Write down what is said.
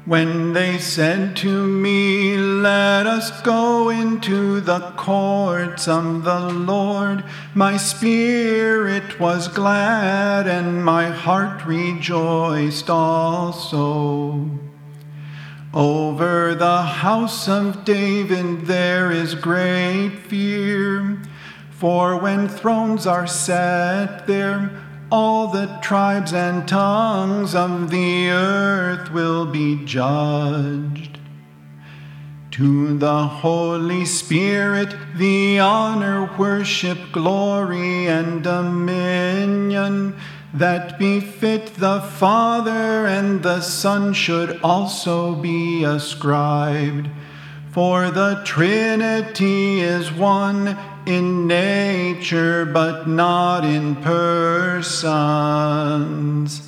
When they said to me, "Let us go into the courts of the Lord," my spirit was glad and my heart rejoiced also. Over the house of David there is great fear, for when thrones are set there, all the tribes and tongues of the earth will be judged. To the Holy Spirit the honor, worship, glory, and dominion that befit the Father and the Son should also be ascribed. For the Trinity is one in nature, but not in persons.